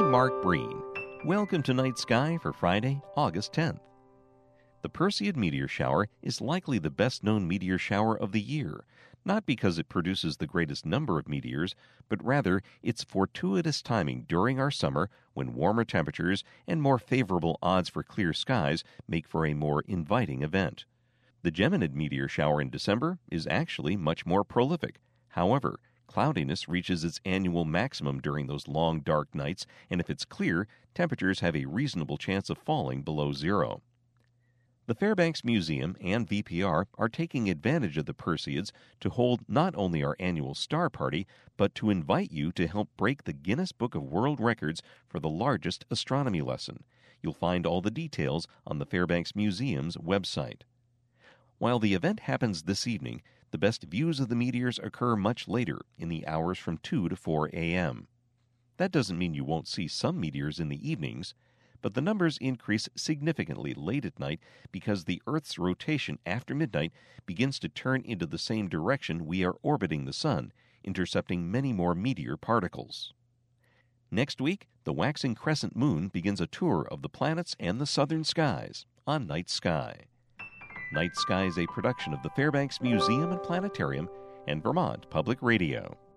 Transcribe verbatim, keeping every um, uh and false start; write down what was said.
I'm Mark Breen. Welcome to Night Sky for Friday, August tenth. The Perseid meteor shower is likely the best-known meteor shower of the year, not because it produces the greatest number of meteors, but rather its fortuitous timing during our summer when warmer temperatures and more favorable odds for clear skies make for a more inviting event. The Geminid meteor shower in December is actually much more prolific. However, cloudiness reaches its annual maximum during those long, dark nights, and if it's clear, temperatures have a reasonable chance of falling below zero. The Fairbanks Museum and V P R are taking advantage of the Perseids to hold not only our annual star party, but to invite you to help break the Guinness Book of World Records for the largest astronomy lesson. You'll find all the details on the Fairbanks Museum's website. While the event happens this evening, the best views of the meteors occur much later, in the hours from two to four a.m. That doesn't mean you won't see some meteors in the evenings, but the numbers increase significantly late at night because the Earth's rotation after midnight begins to turn into the same direction we are orbiting the Sun, intercepting many more meteor particles. Next week, the waxing crescent moon begins a tour of the planets and the southern skies on Night Sky. Night Sky is a production of the Fairbanks Museum and Planetarium and Vermont Public Radio.